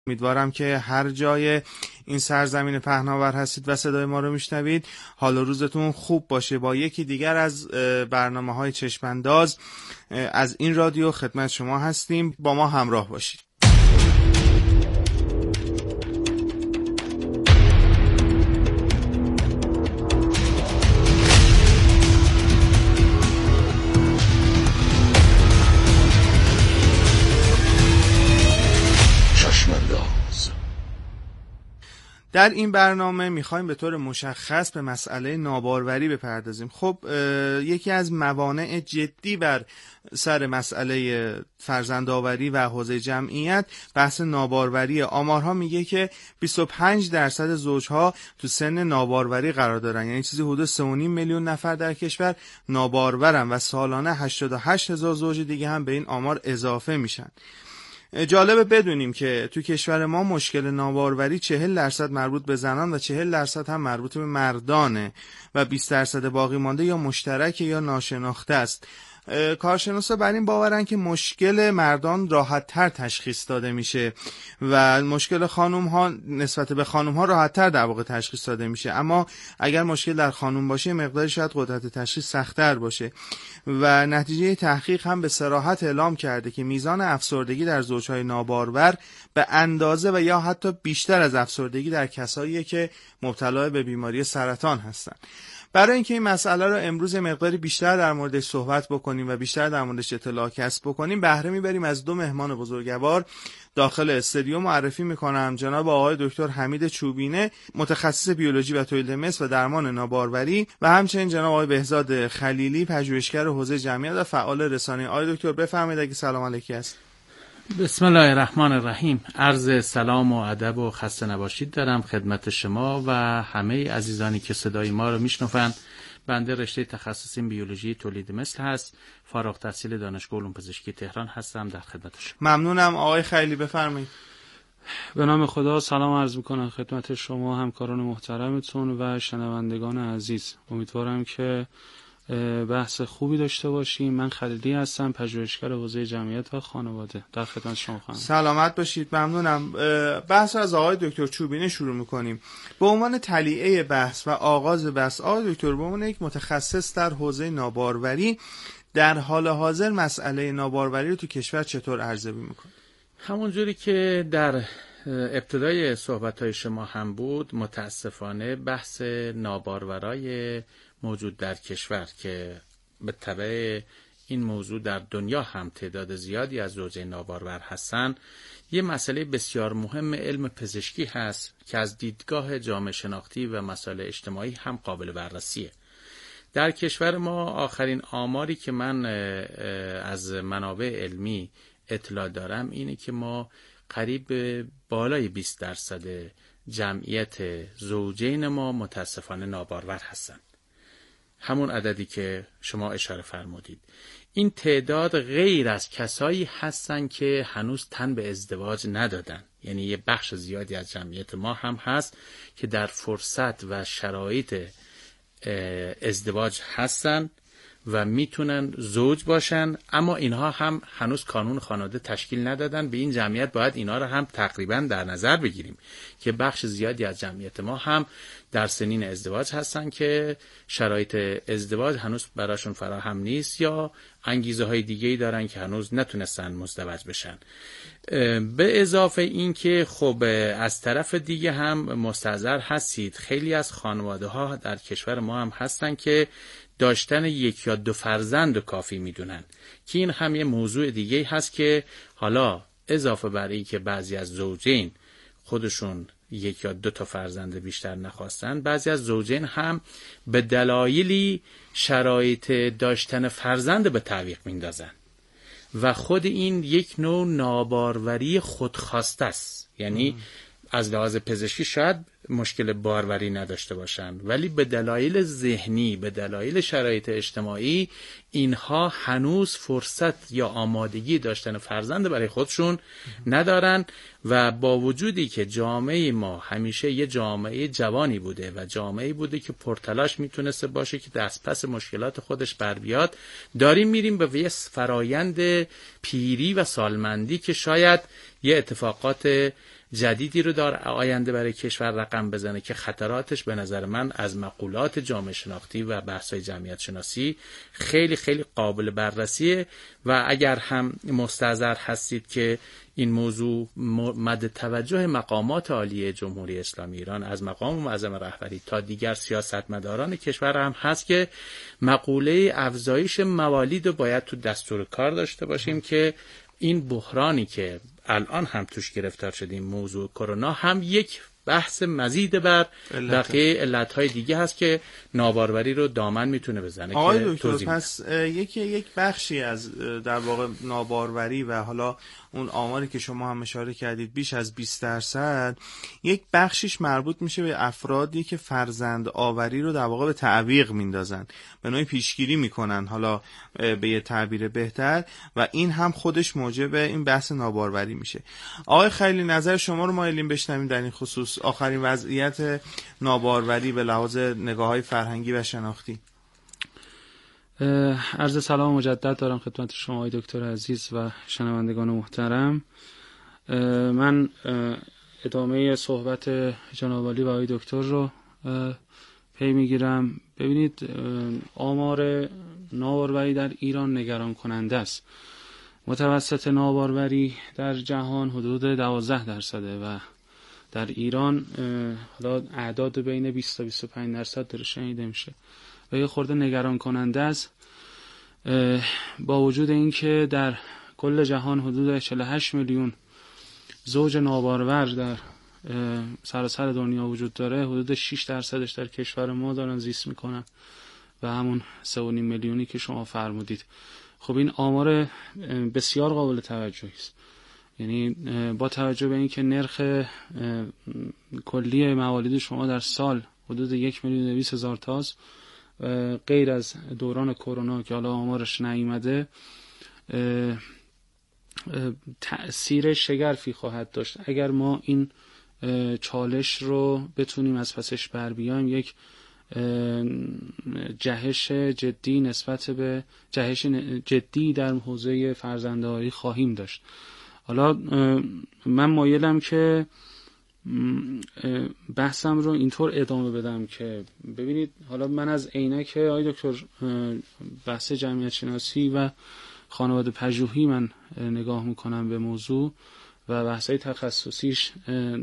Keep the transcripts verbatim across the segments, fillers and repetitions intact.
امیدوارم که هر جای این سرزمین پهناور هستید و صدای ما رو میشنوید حال و روزتون خوب باشه. با یکی دیگر از برنامه‌های چشم‌انداز از این رادیو خدمت شما هستیم، با ما همراه باشید. در این برنامه میخوایم به طور مشخص به مسئله ناباروری بپردازیم. خب یکی از موانع جدی بر سر مسئله فرزندآوری و حوزه جمعیت بحث ناباروری. آمارها میگه که بیست و پنج درصد زوجها تو سن ناباروری قرار دارن، یعنی چیزی حدود سه و نیم میلیون نفر در کشور نابارورن و سالانه هشتاد و هشت هزار زوج دیگه هم به این آمار اضافه میشن. جالبه بدونیم که تو کشور ما مشکل ناباروری چهل درصد مربوط به زنان و چهل درصد هم مربوط به مردانه و بیست درصد باقی مانده یا مشترک یا ناشناخته است. کارشناسا بر این باورن که مشکل مردان راحت تر تشخیص داده میشه و مشکل خانوم ها نسبت به خانوم ها راحت تر در واقع تشخیص داده میشه، اما اگر مشکل در خانوم باشه مقداری شاید قدرت تشخیص سخت‌تر باشه. و نتیجه تحقیق هم به صراحت اعلام کرده که میزان افسردگی در زوجهای نابارور به اندازه و یا حتی بیشتر از افسردگی در کسایی که مبتلا به بیماری سرطان هستند. برای اینکه این مسئله رو امروز مقداری بیشتر در موردش صحبت بکنیم و بیشتر در موردش اطلاع کسب بکنیم، بهره میبریم از دو مهمان بزرگوار داخل استودیو. معرفی میکنم جناب آقای دکتر حمید چوبینه، متخصص بیولوژی و تولید مثل و درمان ناباروری، و همچنین جناب آقای بهزاد خلیلی، پژوهشگر حوزه جمعیت و فعال رسانه‌ای. آقای دکتر بفرمایید اگه سلام علیکی است. بسم الله الرحمن الرحیم. عرض سلام و ادب و خسته نباشید دارم خدمت شما و همه عزیزانی که صدای ما رو میشنون. بنده رشته تخصصی بیولوژی تولید مثل هست، فارغ التحصیل دانشگاه علوم پزشکی تهران هستم. در خدمت شما. ممنونم. آقای خلیلی بفرمایید. به نام خدا سلام عرض میکنم خدمت شما، همکاران محترمتون و شنوندگان عزیز. امیدوارم که بحث خوبی داشته باشیم. من خلیلی هستم، پژوهشگر حوزه جمعیت و خانواده. در خدمت شما خواهم. سلامت باشید. ممنونم. بحث از آقای دکتر چوبینه شروع میکنیم. به عنوان تلیعه بحث و آغاز بحث، آقای دکتر به عنوان یک متخصص در حوزه ناباروری، در حال حاضر مسئله ناباروری رو تو کشور چطور ارزیابی میکنید؟ همونجوری که در ابتدای صحبت‌های شما هم بود، متاسفانه بحث نابارورای موجود در کشور که به تبع این موضوع در دنیا هم تعداد زیادی از زوجین نابارور هستن، یه مسئله بسیار مهم علم پزشکی هست که از دیدگاه جامعه شناختی و مسائل اجتماعی هم قابل بررسیه. در کشور ما آخرین آماری که من از منابع علمی اطلاع دارم اینه که ما قریب بالای بیست درصد جمعیت زوجین ما متاسفانه نابارور هستن. همون عددی که شما اشاره فرمودید. این تعداد غیر از کسایی هستن که هنوز تن به ازدواج ندادن، یعنی یه بخش زیادی از جمعیت ما هم هست که در فرصت و شرایط ازدواج هستن و میتونن زوج باشن، اما اینها هم هنوز کانون خانواده تشکیل ندادن. به این جمعیت باید اینا رو هم تقریبا در نظر بگیریم که بخش زیادی از جمعیت ما هم در سنین ازدواج هستن که شرایط ازدواج هنوز براشون فراهم نیست یا انگیزه های دیگه‌ای دارن که هنوز نتونستن مزدوج بشن. به اضافه این که خب از طرف دیگه هم مستحضر هستید خیلی از خانواده ها در کشور ما هم هستن که داشتن یک یا دو فرزند کافی میدونن، که این هم یه موضوع دیگه هست که حالا اضافه بر این که بعضی از زوجین خودشون یک یا دو تا فرزند بیشتر نخواستن، بعضی از زوجین هم به دلایلی شرایط داشتن فرزند به تعویق میندازن و خود این یک نوع ناباروری خودخواسته است. یعنی ام. از لحاظ پزشکی شاید مشکل باروری نداشته باشن، ولی به دلایل ذهنی، به دلایل شرایط اجتماعی اینها هنوز فرصت یا آمادگی داشتن فرزند برای خودشون ندارن و با وجودی که جامعه ما همیشه یه جامعه جوانی بوده و جامعه بوده که پرتلاش میتونسته باشه که دست پس مشکلات خودش بر بیاد، داریم میریم به یه فرایند پیری و سالمندی که شاید یه اتفاقات جدیدی رو در آینده برای کشور رقم بزنه که خطراتش به نظر من از مقولات جامعه شناختی و بحث‌های جمعیت شناسی خیلی خیلی قابل بررسیه و اگر هم مستحضر هستید که این موضوع مد توجه مقامات عالی جمهوری اسلامی ایران از مقام معظم رهبری تا دیگر سیاستمداران کشور هم هست که مقوله افزایش موالید رو باید تو دستور کار داشته باشیم که این بحرانی که الان هم توش گرفتار شدیم، موضوع کرونا، هم یک بحث مزید بر بقیه علتهای دیگه هست که ناباروری رو دامن میتونه بزنه. آقای دکتر پس یکی یک بخشی از در واقع ناباروری و حالا اون آماری که شما هم اشاره کردید بیش از بیست درصد، یک بخشیش مربوط میشه به افرادی که فرزند آوری رو در واقع به تعویق میندازن، به نوعی پیشگیری میکنن، حالا به یه تعبیر بهتر، و این هم خودش موجب این بحث ناباروری میشه. آقای خلیلی نظر شما رو مایلیم بشنویم در این خصوص، آخرین وضعیت ناباروری به لحاظ نگاه‌های فرهنگی و شناختی. عرض سلام مجدد دارم خدمت شما آقای دکتر عزیز و شنوندگان محترم. من ادامه صحبت جناب عالی و آقای دکتر رو پی میگیرم. ببینید آمار ناباروری در ایران نگران کننده است. متوسط ناباروری در جهان حدود دوازده درصده و در ایران حالا اعداد بین بیست تا بیست و پنج درصد داره شنیده میشه و یه خورده نگران کننده است، با وجود اینکه در کل جهان حدود چهل و هشت میلیون زوج نابارور در سراسر دنیا وجود داره، حدود شش درصدش در کشور ما دارن زیست میکنن و همون سه و نیم میلیونی که شما فرمودید. خب این آمار بسیار قابل توجهی است. یعنی با توجه به اینکه نرخ کلی موالید شما در سال حدود یک میلیون و دویست هزار تاست، غیر از دوران کرونا که حالا آمارش نیامده، تأثیر شگرفی خواهد داشت اگر ما این چالش رو بتونیم از پسش بر بیایم. یک جهش جدی نسبت به جهش جدی در حوزه فرزندآوری خواهیم داشت. حالا من مایلم که بحثم رو اینطور ادامه بدم که ببینید، حالا من از عینک آقای دکتر بحث جمعیت شناسی و خانواده پژوهی من نگاه میکنم به موضوع و بحثای تخصصیش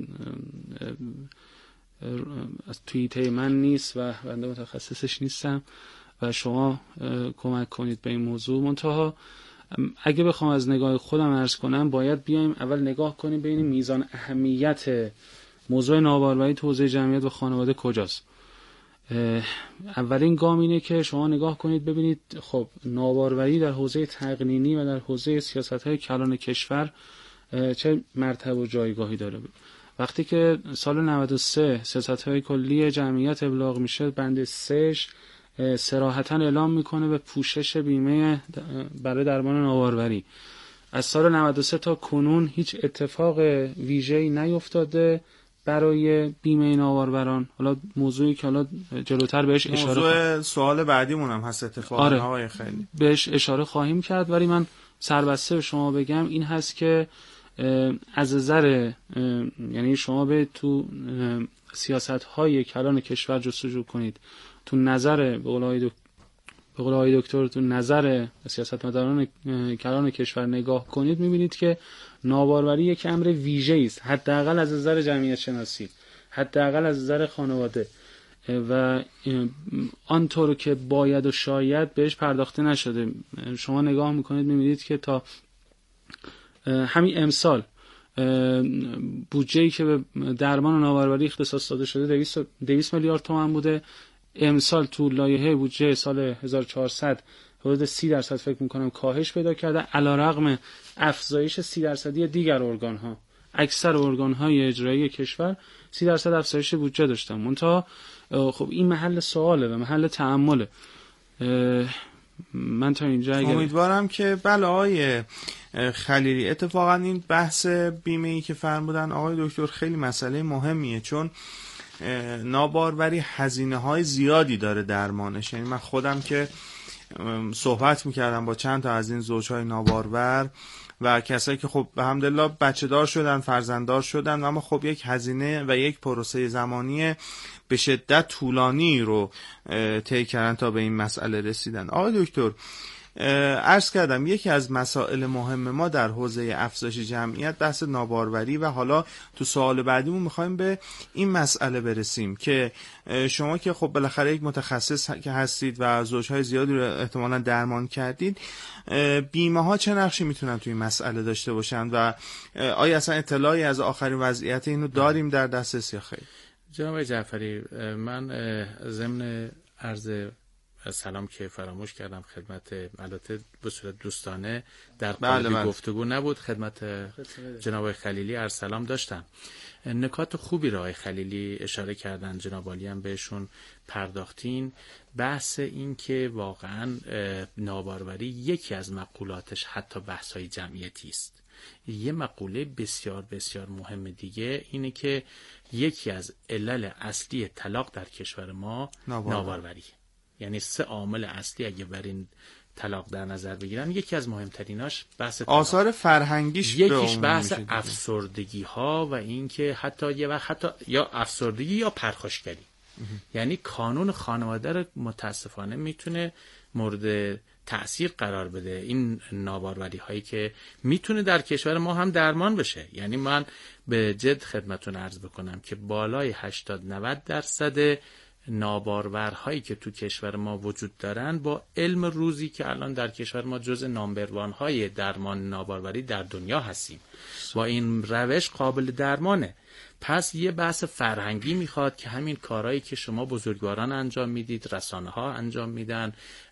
از توییته من نیست و بنده متخصصش نیستم و شما کمک کنید به این موضوع. منتها اگه بخوام از نگاه خودم عرض کنم، باید بیایم اول نگاه کنیم ببینیم میزان اهمیت موضوع ناباروری تو حوزه جمعیت و خانواده کجاست. اولین گام اینه که شما نگاه کنید ببینید خب ناباروری در حوزه تقنینی و در حوزه سیاست‌های کلان کشور چه مرتبه و جایگاهی داره. وقتی که سال نود و سه سیاست‌های کلی جمعیت ابلاغ میشه، بند سه‌اش صراحتاً اعلام میکنه به پوشش بیمه برای درمان ناباروری. از سال نود و سه تا کنون هیچ اتفاق ویژه‌ای نیفتاده برای بیمه ناباروران. حالا موضوعی که حالا جلوتر بهش اشاره موضوع سوال بعدیمون هم هست اتفاقا. آره. آقای خیلی بهش اشاره خواهیم کرد، ولی من سربسته به شما بگم این هست که از نظر یعنی شما به تو سیاست‌های کلان کشور جستجو کنید، تو نظر به قول آقای دکتر تو نظر سیاستمداران کلان کشور نگاه کنید، می‌بینید که ناباروری یک امر ویژه‌ای است، حداقل از نظر جمعیت شناسی، حداقل از نظر خانواده، و آنطور که باید و شاید بهش پرداخته نشده. شما نگاه میکنید میبینید که تا همین امسال بودجه‌ای که به درمان ناباروری اختصاص داده شده دویست میلیارد تومان بوده. امسال تو لایحه بودجه سال هزار و چهارصد حدود سی درصد فکر میکنم کاهش پیدا کرده، علیرغم افزایش سی درصدی دیگر ارگان ها. اکثر ارگان های اجرایی کشور سی درصد افزایش بودجه داشتن. منتها خب این محل سواله و محل تأمله. من تا اینجا اگر امیدوارم که بله آقای خلیلی، اتفاقا این بحث بیمه ای که فرمودن آقای دکتر خیلی مسئله مهمیه، چون ناباروری هزینه های زیادی داره درمانش. یعنی من خودم که صحبت میکردم با چند تا از این زوجهای نابارور و کسایی که خب الحمدلله بچه دار شدن، فرزنددار شدن، اما خب یک هزینه و یک پروسه زمانی به شدت طولانی رو طی کردن تا به این مسئله رسیدن. آقای دکتر، عرض کردم یکی از مسائل مهم ما در حوزه افزایش جمعیت بحث ناباروری و حالا تو سوال بعدیمون میخوایم به این مسئله برسیم که شما که خب بالاخره یک متخصص که هستید و زوجهای زیادی رو احتمالاً درمان کردید، بیمه ها چه نقشی میتونن توی این مسئله داشته باشن و آیا اصلا اطلاعی از آخرین وضعیت اینو داریم در دسترس یا خیر؟ جناب جعفری، من ضمن عرض سلام که فراموش کردم خدمت، البته به صورت دوستانه در قالب بله گفتگو نبود، خدمت جناب خلیلی عرض سلام داشتم. نکات خوبی را آقای خلیلی اشاره کردن، جناب عالی هم بهشون پرداختین. بحث این که واقعا ناباروری یکی از مقولاتش حتی بحث‌های جمعیتی است. یه مقوله بسیار بسیار مهم دیگه اینه که یکی از علل اصلی طلاق در کشور ما ناباروری، یعنی سه عامل اصلی اگه برین طلاق در نظر بگیرن، یکی از مهمتریناش بحث طلاق. آثار فرهنگیش یکیش بحث افسردگی ها و این که حتی یه وقت حتی یا افسردگی یا پرخاشگری، یعنی کانون خانواده رو متاسفانه میتونه مورد تأثیر قرار بده. این ناباروری هایی که میتونه در کشور ما هم درمان بشه، یعنی من به جد خدمتون عرض بکنم که بالای هشتاد نود درصد نابارورهایی که تو کشور ما وجود دارن با علم روزی که الان در کشور ما جز نامبروان های درمان ناباروری در دنیا هستیم، با این روش قابل درمانه. پس یه بحث فرهنگی میخواد که همین کارهایی که شما بزرگواران انجام میدید، رسانه ها انجام میدن،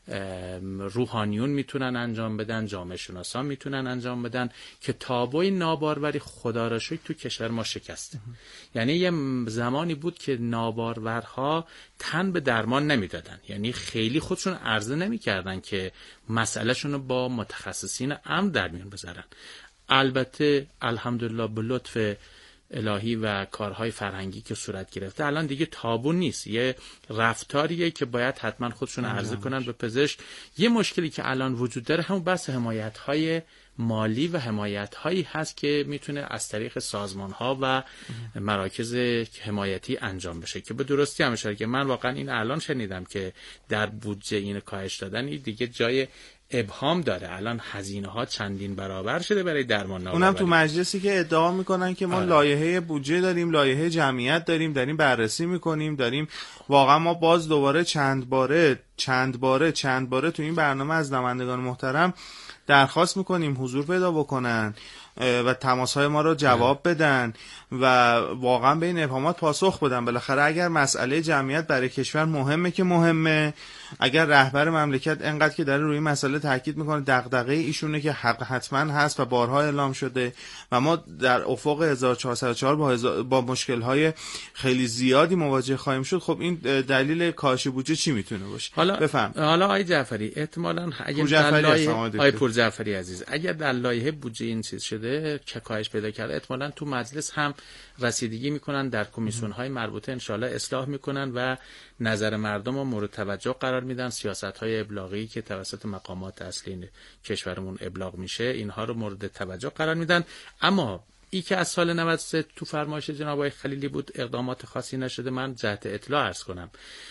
روحانیون میتونن انجام بدن، جامعه شناسان میتونن انجام بدن که تابوی ناباروری خدا را شکر تو کشور ما شکسته. یعنی یه زمانی بود که نابارورها تن به درمان نمیدادن، یعنی خیلی خودشون عرضه نمیکردن که مسئله شونو با متخصصین امن در میون بذارن. البته الحمدلله به لطف الهی و کارهای فرهنگی که صورت گرفته الان دیگه تابو نیست، یه رفتاریه که باید حتما خودشون عرضه کنن به پزشک. یه مشکلی که الان وجود داره همون بحث حمایت‌های مالی و حمایت‌هایی هست که میتونه از طریق سازمان‌ها و مراکز حمایتی انجام بشه که به درستی هم اشاره که من واقعا این الان شنیدم که در بودجه این کاهش دادن این دیگه جای ابهام داره. الان هزینه ها چندین برابر شده برای درمان ناباروری. اونم تو مجلسی که ادعا میکنن که ما آره. لایحه بودجه داریم، لایحه جمعیت داریم، داریم بررسی میکنیم، داریم واقعا ما باز دوباره چند باره چند باره چند باره تو این برنامه از نمایندگان محترم درخواست میکنیم حضور پیدا بکنن و تماس‌های ما رو جواب بدن و واقعا به این ابهامات پاسخ بدن. بالاخره اگر مسئله جمعیت برای کشور مهمه که مهمه، اگر رهبر مملکت انقدر که داره روی مسئله تاکید میکنه، دغدغه ایشونه که حق حتما هست و بارها اعلام شده و ما در افق هزار و چهارصد و چهار با, هزار... با مشکل‌های خیلی زیادی مواجه خواهیم شد. خب این دلیل کاهش بودجه چی میتونه باشه؟ حالا بفهم. حالا آقای جعفری احتمالاً اگر در لایحه آقای پور جعفری عزیز اگر در لایحه بودجه این چیز شده که کاهش پیدا کرده، احتمالاً تو مجلس هم رسیدگی میکنن، در کمیسیون‌های مربوطه انشالله اصلاح میکنن و نظر مردم رو مورد توجه قرار میدن. سیاست‌های ابلاغی که توسط مقامات اصلی کشورمون ابلاغ میشه اینها رو مورد توجه قرار میدن. اما ای که از سال نود و سه تو فرمایش جناب آقای خلیلی بود اقدامات خاصی نشده، من جهت اطلاع عرض کنم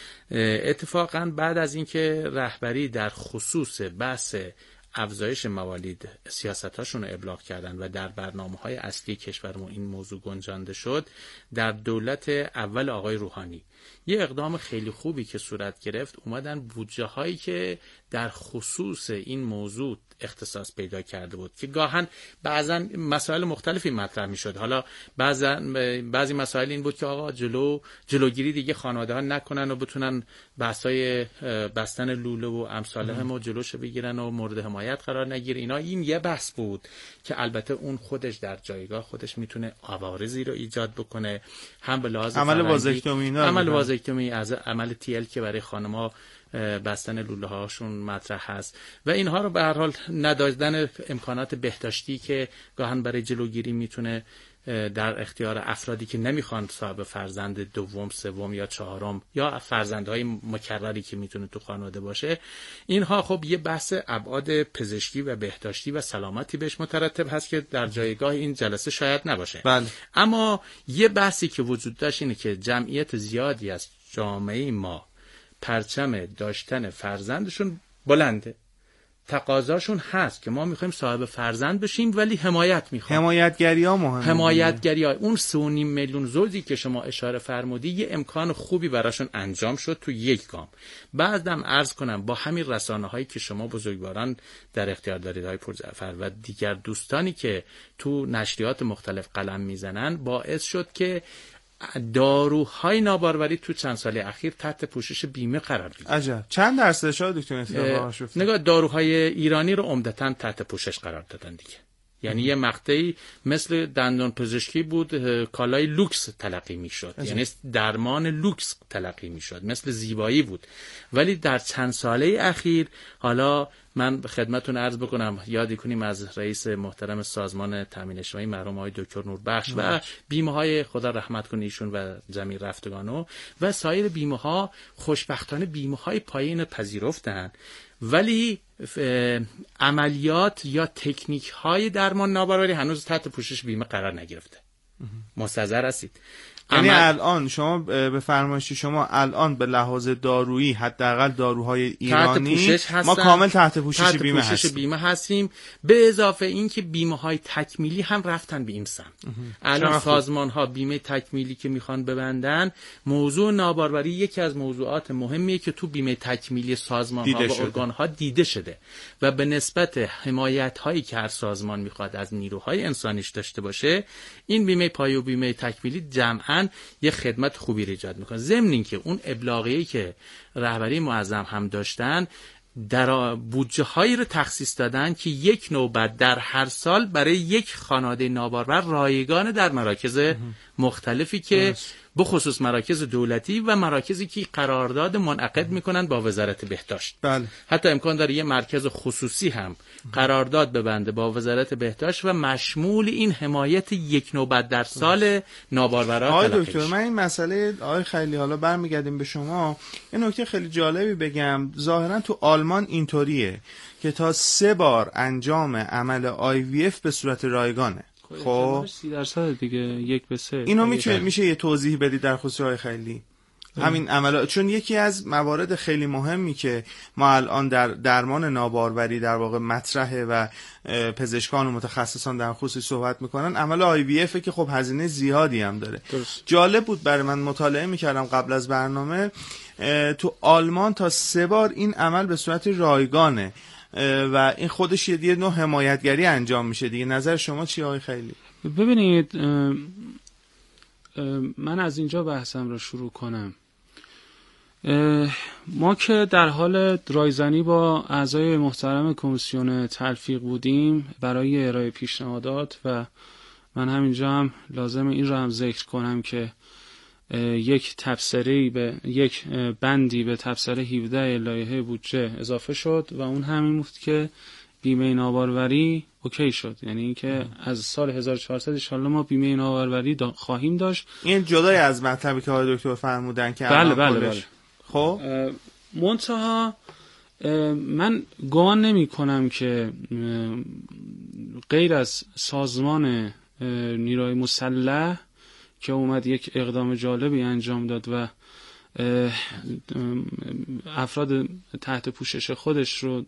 اتفاقا بعد از اینکه رهبری در خصوص بحث افزایش موالید سیاستاشون رو ابلاغ کردن و در برنامه‌های اصلی کشورمون این موضوع گنجانده شد، در دولت اول آقای روحانی یه اقدام خیلی خوبی که صورت گرفت، اومدن بودجه هایی که در خصوص این موضوع اختصاص پیدا کرده بود که گاهن بعضا مسائل مختلفی مطرح می شد. حالا بعضا بعضی مسائل این بود که آقا جلو جلوگیری دیگه خانواده ها نکنن و بتونن بحثای بستن لوله و امثال هم و جلوش بگیرن و مورد حمایت قرار نگیره. اینا این یه بحث بود که البته اون خودش در جایگاه خودش میتونه عوارضی رو ایجاد بکنه، هم به لحاظ عمل وازکتومی عمل وازکتومی از عمل تی ال که برای خانم‌ها بستن لوله هاشون مطرح هست و اینها رو به هر حال نداشتن امکانات بهداشتی که گاهن برای جلوگیری میتونه در اختیار افرادی که نمیخوان صاحب فرزند دوم، سوم یا چهارم یا فرزندهای مکرری که میتونه تو خانواده باشه، اینها خب یه بحث ابعاد پزشکی و بهداشتی و سلامتی بهش مترتب هست که در جایگاه این جلسه شاید نباشه. بله. اما یه بحثی که وجود داشت اینه که جمعیت زیادی از جامعه ما پرچم داشتن فرزندشون بلنده، تقاضاشون هست که ما میخوایم صاحب فرزند بشیم ولی حمایت میخوایم. حمایتگری ها مهمه. حمایتگری ها اون سه و نیم میلیون زوجی که شما اشاره فرمودی یه امکان خوبی براشون انجام شد تو یک گام. بعدم عرض کنم با همین رسانه هایی که شما بزرگواران در اختیار دارید های پورجعفر و دیگر دوستانی که تو نشریات مختلف قلم میزنن، باعث شد که داروهای ناباروری تو چند سال اخیر تحت پوشش بیمه قرار گرفت. عجب. چند درصدش ها دکتر اتفاقا شفت؟ نگاه، داروهای ایرانی رو عمدتاً تحت پوشش قرار دادن دیگه. یعنی یه مقطعی مثل دندان پزشکی بود، کالای لوکس تلقی میشد، یعنی درمان لوکس تلقی میشد، مثل زیبایی بود. ولی در چند ساله اخیر، حالا من خدمتتون عرض بکنم، یادی کنیم از رئیس محترم سازمان تامین اجتماعی مرحوم آقای دکتر نوربخش و بیمه های خدا رحمت کنه ایشون و جمیع رفتگانو و سایر بیمه ها، خوشبختانه بیمه های پایین پذیرفتن، ولی عملیات یا تکنیک های درمان ناباروری هنوز تحت پوشش بیمه قرار نگرفته. مستحضر هستید؟ یعنی الان شما به فرمایش شما الان به لحاظ دارویی حداقل داروهای ایرانی ما کامل تحت پوشش تحت بیمه پوشش هستیم. بیمه هستیم، به اضافه این که بیمه های تکمیلی هم رفتن به این سمت. الان سازمان ها بیمه تکمیلی که میخوان ببندن، موضوع ناباروری یکی از موضوعات مهمیه که تو بیمه تکمیلی سازمان ها و ارگان ها دیده شده و به نسبت حمایت هایی که هر سازمان میخواد از نیروهای انسانیش داشته باشه، این بیمه پایه و بیمه تکمیلی جمعاً یه خدمت خوبی ایجاد میکنه. ضمن اینکه اون ابلاغیه‌ای که رهبری معظم هم داشتن، در بودجه هایی رو تخصیص دادن که یک نوبت در هر سال برای یک خانواده نابارور رایگان در مراکز مختلفی که بخصوص مراکز دولتی و مراکزی که قرارداد منعقد میکنن با وزارت بهداشت. بله. حتی امکان داره یه مرکز خصوصی هم قرارداد ببنده با وزارت بهداشت و مشمول این حمایت یک نوبت در سال ناباروران. آقای دکتر، من این مسئله آقای خیلی حالا برمیگردیم به شما، یه نکته خیلی جالبی بگم. ظاهرا تو آلمان اینطوریه که تا سه بار انجام عمل آی وی اف به صورت رایگانه. خب سی درصد دیگه، یک به سه. اینو میشه میشه یه توضیح بدید در خصوص آقای خیلی همین عملات؟ چون یکی از موارد خیلی مهمی که ما الان در درمان ناباروری در واقع مطرحه و پزشکان و متخصصان در خصوص صحبت میکنن، عمل آی وی اف که خب هزینه زیادی هم داره. درست. جالب بود برای من، مطالعه میکردم قبل از برنامه، تو آلمان تا سه بار این عمل به صورت رایگانه و این خودش یه نوع حمایتگری انجام میشه دیگه. نظر شما چیه آقای خیلی؟ ببینید، من از اینجا بحثم رو شروع کنم. ما که در حال رایزنی با اعضای محترم کمیسیون تلفیق بودیم برای ارائه پیشنهادات و من همینجا هم لازم این رو هم ذکر کنم که یک تبصره‌ای به یک بندی به تبصره هفده لایحه بودجه اضافه شد و اون همین بود که بیمه ناباروری اوکی شد. یعنی اینکه از سال هزار و چهارصد ان شاءالله ما بیمه ناباروری دا خواهیم داشت. این جدای از مطلبی که آقای دکتر فرمودن که بله بله بله. خب منتها من گمان نمی کنم که غیر از سازمان نیروی مسلح که اومد یک اقدام جالبی انجام داد و افراد تحت پوشش خودش رو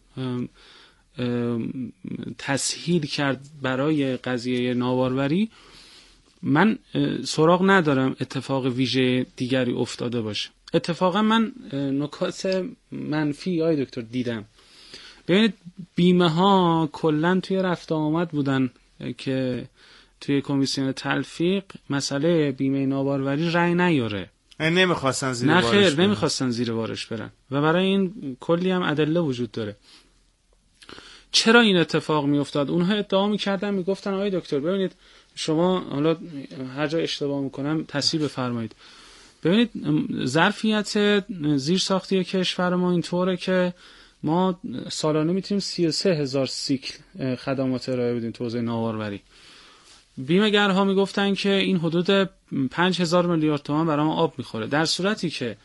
تسهیل کرد برای قضیه ناباروری، من سراغ ندارم اتفاق ویژه دیگری افتاده باشه. اتفاقا من نکات منفی آی دکتر دیدم. ببینید، بیمه ها کلن توی رفت آمد بودن که توی کمیسیون تلفیق مسئله بیمه ناباروری رأی نیاره. نمیخواستن زیر نه بارش خیر برن. نمیخواستن زیر بارش برن و برای این کلی هم ادله وجود داره. چرا این اتفاق میافتاد؟ اونها ادعا میکردن، میگفتن آقای دکتر ببینید شما، حالا هر جا اشتباه میکنم تصحیح بفرمایید، ببینید ظرفیت زیرساختی کشور ما اینطوره که ما سالانه میتونیم سی و سه هزار سیکل خدمات ارائه بدیم تو حوزه ناباروری. بیمه‌گرها میگفتن که این حدود پنج هزار میلیارد تومان برای ما آب میخوره، در صورتی که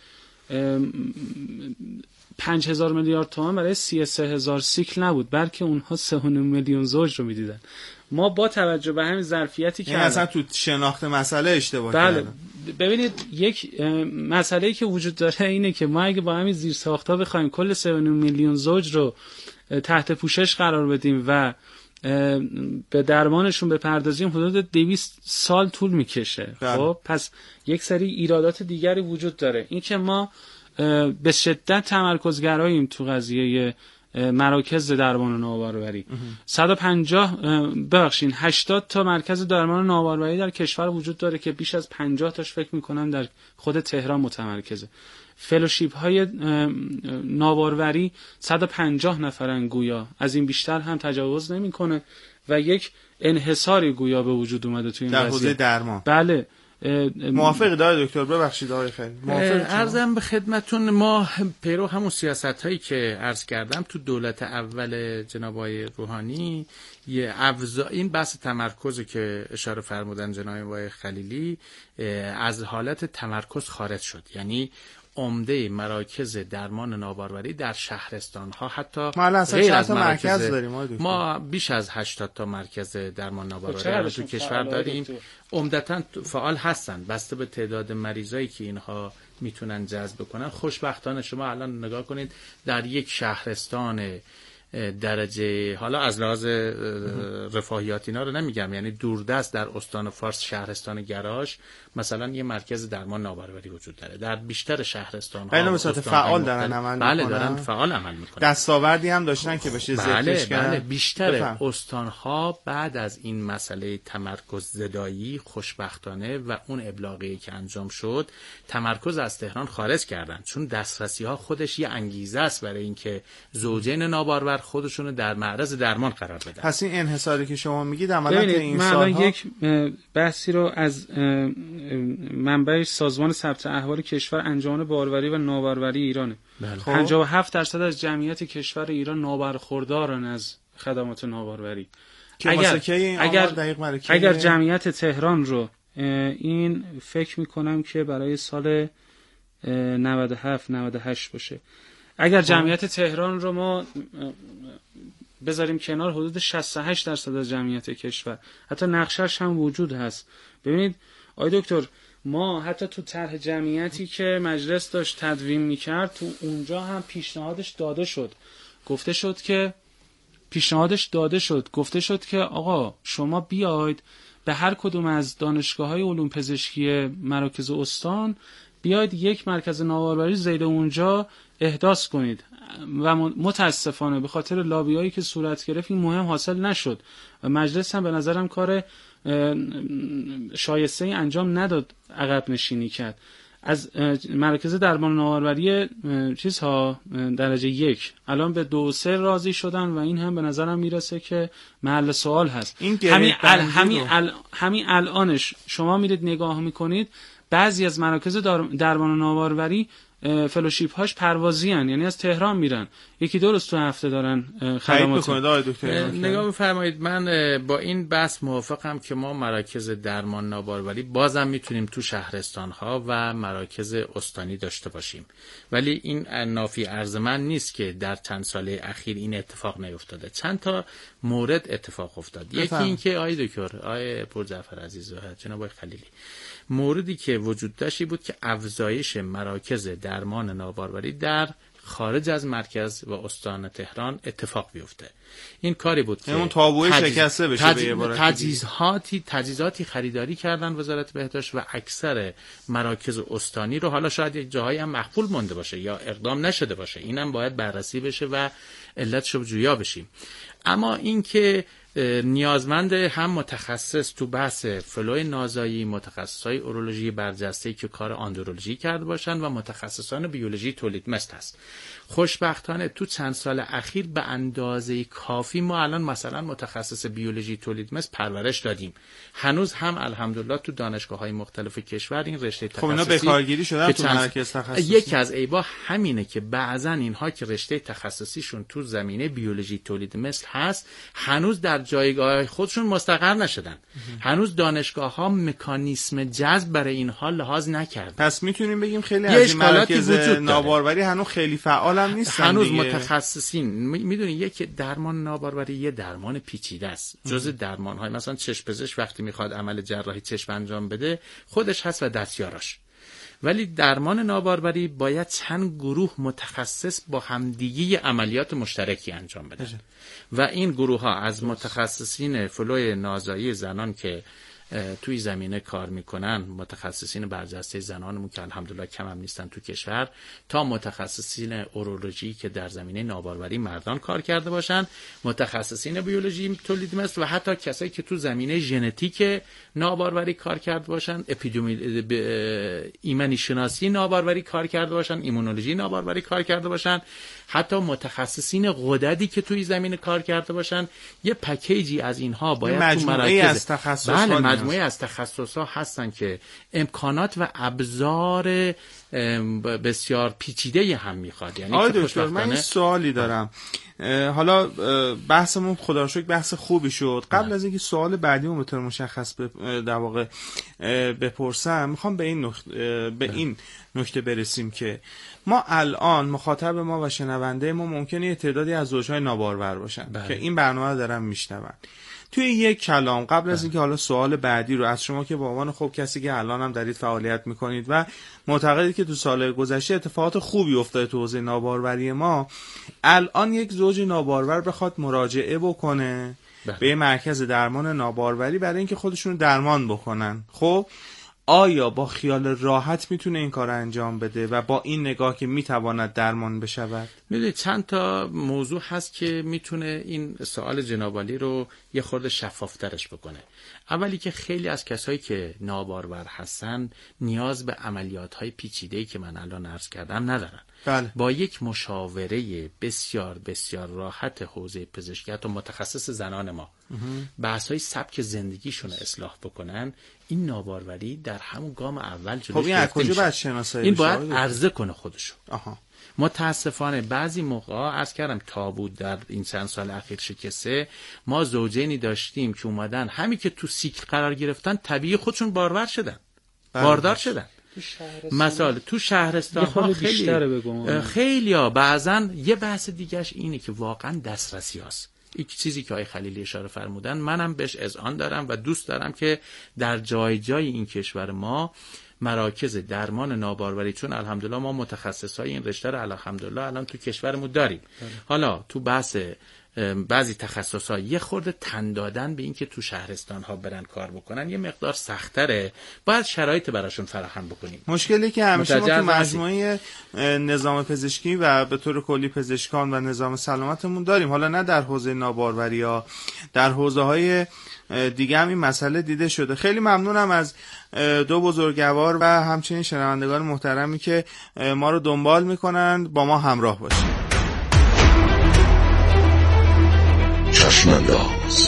پنج هزار میلیارد تومان برای سی و سه هزار سیکل نبود، بلکه اونها سه و نیم میلیون زوج رو میدیدن. ما با توجه به همین ظرفیتی که اصلا تو شناخت مسئله اشتباه بله کردن. ببینید یک مسئله‌ای که وجود داره اینه که ما اگه با همین زیرساخت‌ها بخوایم کل سه و نیم میلیون زوج رو تحت پوشش قرار بدیم و به درمانشون بپردازیم، حدود دویست سال طول میکشه. خب پس یک سری ایرادات دیگری وجود داره. این که ما به شدت تمرکزگراییم تو قضیه مراکز درمان ناباروری. صد و پنجاه ببخشید هشتاد تا مرکز درمان ناباروری در کشور وجود داره که بیش از پنجاه تاش فکر میکنم در خود تهران متمرکزه. فلوشیپ های ناباروری صد و پنجاه نفرن گویا، از این بیشتر هم تجاوز نمیکنه و یک انحصاری گویا به وجود اومده توی این در حوزه درمان. بله موافقی داره دکتر؟ ببخشید آقای خیلی عرضم به خدمتون، ما پیرو همون سیاست هایی که عرض کردم تو دولت اول جناب آقای روحانی، یه افزا این بحث تمرکزی که اشاره فرمودن جناب آقای خلیلی از حالت تمرکز خارج شد. یعنی عمده مراکز درمان ناباروری در شهرستان ها، حتی ما الان غیر از مرکز, مرکز داریم. ما بیش از هشتاد تا مرکز درمان ناباروری تو کشور داریم. عمدتاً فعال هستن بسته به تعداد مریضایی که اینها میتونن جذب کنن. خوشبختانه شما الان نگاه کنید در یک شهرستان درجه، حالا از لحاظ رفاهیات اینا رو نمیگم، یعنی دوردست در استان فارس شهرستان گراش مثلا یه مرکز درمان ناباروری وجود داره. در بیشتر شهرستان ها به صورت فعال دارن عمل میکنن. بله دارن فعال عمل میکنن. دستاوردی هم داشتن که بشه بله ذکرش کردن. بله بیشتر استان ها بعد از این مسئله تمرکز زدایی خوشبختانه و اون ابلاغی که انجام شد، تمرکز از تهران خارج کردن، چون دسترسی ها خودش یه انگیزه است برای اینکه زوجین نابارور خودشون در معرض درمان قرار بدن. پس این انحصاری که شما میگید عملاً این سالها یک بحثی رو از منبع سازمان ثبت احوال کشور انجمن باروری و ناباروری ایرانه. پنجاه و هفت درصد از جمعیت کشور ایران نابرخوردارن از خدمات ناباروری. اگر اگر اگر جمعیت تهران رو این فکر میکنم که برای سال نود و هفت نود و هشت باشه، اگر جمعیت تهران رو ما بذاریم کنار، حدود شصت و هشت درصد از جمعیت کشور، حتی نقشش هم وجود هست. ببینید آقای دکتر، ما حتی تو طرح جمعیتی که مجلس داشت تدوین میکرد، تو اونجا هم پیشنهادش داده شد گفته شد که پیشنهادش داده شد گفته شد که آقا شما بیاید به هر کدوم از دانشگاه‌های علوم پزشکی مراکز استان بیاید یک مرکز ناباروری زیر اونجا احداث کنید. و متاسفانه به خاطر لابیایی که صورت گرفت این مهم حاصل نشد و مجلس هم به نظرم کار شایسته ای انجام نداد، عقب نشینی کرد. از مراکز درمان ناباروری چیزها درجه یک الان به دو و سه راضی شدن و این هم به نظرم میرسه که محل سوال هست. همین ال... همین ال... همین الانش شما میرید نگاه میکنید، بعضی از مراکز درمان ناباروری فلوشیپ هاش پروازی هن، یعنی از تهران میرن، یکی دو روز تو هفته دارن خدمات. نگاه بفرمایید، من با این بحث موافقم که ما مراکز درمان ناباروری بازم میتونیم تو شهرستان ها و مراکز استانی داشته باشیم، ولی این نافی عرض من نیست که در چند ساله اخیر این اتفاق نیفتاده. چند تا مورد اتفاق افتاد. یکی این که آقای دکتر آقای پورجعفر عزیز و جناب آقای خلیلی، موردی که وجود داشتی بود که افزایش مراکز درمان ناباروری در خارج از مرکز و استان تهران اتفاق بیفته. این کاری بود که اون تابوی تجیز... شکسته بشه. تج... به تجهیزاتی تجهیزاتی خریداری کردن وزارت بهداشت و اکثر مراکز استانی رو، حالا شاید یک جاهایی هم مخفول مونده باشه یا اقدام نشده باشه، اینم باید بررسی بشه و علتش رو جویا بشیم. اما این که نیازمند هم متخصص تو بحث فلوی نازایی، متخصصای اورولوژی برجسته که کار اندرولوژی کرده باشن و متخصصان بیولوژی تولید مثل است. خوشبختانه تو چند سال اخیر به اندازه کافی ما الان مثلا متخصص بیولوژی تولید مثل پرورش دادیم. هنوز هم الحمدلله تو دانشگاه‌های مختلف کشور این رشته تخصصی خب اینا به کارگیری شدن تو مرکز تخصصی. یکی از عیبا همینه که بعضن اینها که رشته تخصصیشون تو زمینه بیولوژی تولید مثل هست هنوز در جایگاه خودشون مستقر نشدن. هنوز دانشگاه ها مکانیسم جذب برای اینها لحاظ نکردن. پس میتونیم بگیم خیلی از این مراکز ناباروری هنوز خیلی فعال هم نیستن. هنوز دیگه. متخصصین میدونی یک درمان ناباروری یه درمان پیچیده است. جز درمان های مثلا چشم پزشک وقتی میخواد عمل جراحی چشم انجام بده خودش هست و دستیاراش. ولی درمان ناباروری باید چند گروه متخصص با همدیگه عملیات مشترکی انجام بدن و این گروه ها از متخصصین فلوی نازایی زنان که توی زمینه کار میکنن، متخصصین برجسته زنانمون که الحمدلله کم هم نیستن تو کشور، تا متخصصین اورولوژی که در زمینه ناباروری مردان کار کرده باشن، متخصصین بیولوژی تولید مثل و حتی کسایی که تو زمینه ژنتیک ناباروری کار کرده باشن، اپیدمی ایمنی شناسی ناباروری کار کرده باشن، ایمونولوژی ناباروری کار کرده باشن، حتی متخصصین غددی که توی زمینه کار کرده باشن. یه پکیجی از اینها باید تو مراکز از تخصص بله مجموعه از تخصص‌ها هستن که امکانات و ابزار بسیار پیچیده هم میخواد. یعنی آقای دکتر من این سوالی دارم. حالا بحثمون خدا رو شکر بحث خوبی شد. قبل نه. از اینکه سوال بعدیمون به طور مشخص در واقع بپرسم، میخوام به این نکته به نه. این نکته برسیم که ما الان مخاطب ما و شنونده ما ممکنه یه تعدادی از زوجهای نابارور باشن بله. که این برنامه رو دارن میشنون. توی یک کلام قبل از اینکه حالا سوال بعدی رو از شما که به عنوان خب کسی که الان هم دارید فعالیت میکنید و معتقدید که تو سال گذشته اتفاقات خوبی افتاده تو حوزه ناباروری ما، الان یک زوج نابارور بخواد مراجعه بکنه بله. به مرکز درمان ناباروری برای اینکه خودشون درمان بکنن، خب آیا با خیال راحت میتونه این کار انجام بده و با این نگاه که میتواند درمان بشود؟ میدونید چند تا موضوع هست که میتونه این سوال جناب عالی رو یه خورده شفافترش بکنه. اولی که خیلی از کسایی که نابارور هستن نیاز به عملیات‌های پیچیده‌ای که من الان عرض کردم ندارن. بله. با یک مشاوره بسیار بسیار راحت حوزه پزشکی و متخصص زنان ما بحث‌های سبک زندگیشون اصلاح بکنن، این ناباروری در همون گام اول جلوش گرفته میشه. این باید عرضه کنه خودشو. آها. متاسفانه بعضی موقع عرض کردم تابو در این چند سال اخیر شکسته. ما زوجینی داشتیم که اومدن همین که تو سیکل قرار گرفتن طبیعی خودشون بارور شدن، باردار شدن. مثلا تو شهرستان ها خیلی خیلی ها بعضن یه بحث دیگهش اینه که واقعا دسترسی هست. این چیزی که آقای خلیلی اشاره فرمودن منم بهش اذعان دارم و دوست دارم که در جای جای این کشور ما مراکز درمان ناباروری، چون الحمدلله ما متخصصای این رشته رو الحمدلله الان تو کشورمون داریم. حالا تو بحث بعضی تخصص‌ها یه خورده تن دادن به این که تو شهرستان‌ها برن کار بکنن یه مقدار سخت‌تره، باید شرایط براشون فراهم بکنیم. مشکلی که همیشه ما تو مجموعه نظام پزشکی و به طور کلی پزشکان و نظام سلامتمون داریم، حالا نه در حوزه ناباروریا، در حوزه‌های دیگه هم این مسئله دیده شده. خیلی ممنونم از دو بزرگوار و همچنین شنوندگان محترمی که ما رو دنبال میکنند. با ما همراه باشید. چشم‌انداز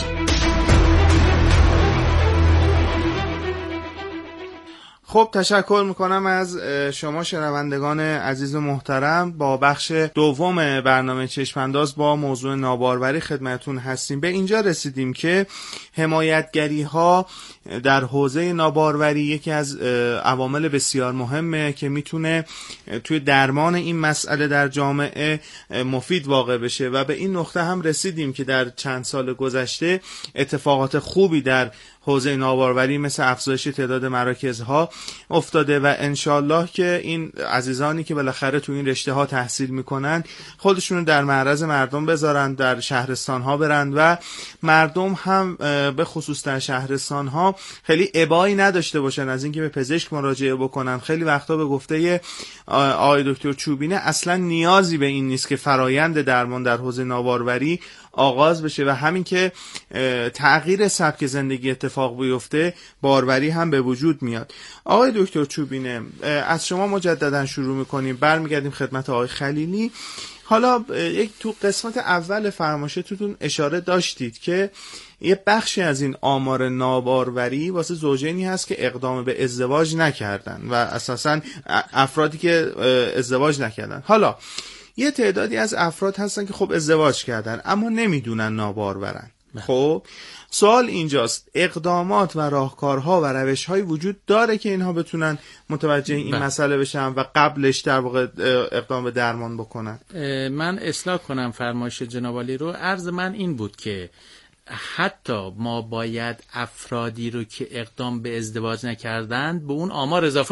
خب تشکر میکنم از شما شنوندگان عزیز و محترم. با بخش دوم برنامه چشم‌انداز با موضوع ناباروری خدمتون هستیم. به اینجا رسیدیم که حمایتگری ها در حوزه ناباروری یکی از عوامل بسیار مهمه که میتونه توی درمان این مسئله در جامعه مفید واقع بشه و به این نقطه هم رسیدیم که در چند سال گذشته اتفاقات خوبی در حوزه ناباروری مثل افزایش تعداد مراکزها افتاده و انشالله که این عزیزانی که بالاخره تو این رشته ها تحصیل میکنن خودشون در معرض مردم بذارن، در شهرستان ها برن و مردم هم به خصوص در شهرستان ها خیلی ابایی نداشته باشن از اینکه به پزشک مراجعه بکنن. خیلی وقتا به گفته آقای دکتر چوبینه اصلا نیازی به این نیست که فرایند درمان در حوزه ناباروری آغاز بشه و همین که تغییر سبک زندگی اتفاق بیفته باروری هم به وجود میاد. آقای دکتر چوبینه از شما مجددا شروع میکنیم، برمیگردیم خدمت آقای خلیلی. حالا یک تو قسمت اول فرمایشتون اشاره داشتید که یه بخشی از این آمار ناباروری واسه زوجینی هست که اقدام به ازدواج نکردن و اساساً افرادی که ازدواج نکردن. حالا یه تعدادی از افراد هستن که خب ازدواج کردن اما نمیدونن نابارورن. خب سوال اینجاست، اقدامات و راهکارها و روش‌هایی وجود داره که اینها بتونن متوجه این مسئله بشن و قبلش در واقع اقدام به درمان بکنن؟ من اصلاح کنم فرمایش جناب عالی رو. عرض من این بود که حتی ما باید افرادی رو که اقدام به ازدواج نکردند به اون آمار اضافه